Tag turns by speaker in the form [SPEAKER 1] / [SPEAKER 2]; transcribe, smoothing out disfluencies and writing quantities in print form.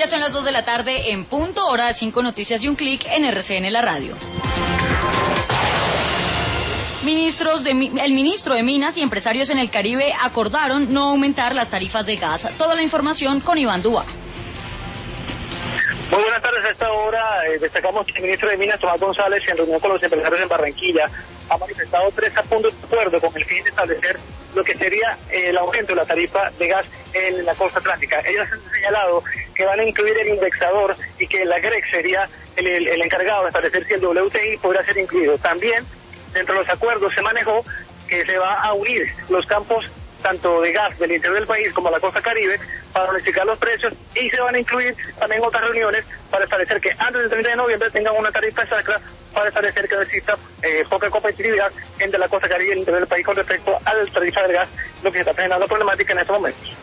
[SPEAKER 1] Ya son las 2 de la tarde en punto, hora de 5 noticias y un clic en RCN La Radio. El ministro de Minas y empresarios en el Caribe acordaron no aumentar las tarifas de gas. Toda la información con Iván Dúa.
[SPEAKER 2] Muy buenas tardes. A esta hora destacamos que el ministro de Minas, Tomás González, en reunión con los empresarios en Barranquilla, ha manifestado 3 puntos de acuerdo con el fin de establecer lo que sería el aumento de la tarifa de gas en la costa atlántica. Ellos han señalado que van a incluir el indexador y que la GREC sería el encargado de establecer si el WTI podrá ser incluido. También, dentro de los acuerdos se manejó que se va a unir los campos tanto de gas del interior del país como la costa caribe para unificar los precios, y se van a incluir también otras reuniones para establecer que antes del 30 de noviembre tengan una tarifa sacra para establecer que no exista poca competitividad entre la costa caribe y el interior del país con respecto a la tarifa del gas, lo que se está generando problemática en estos momentos.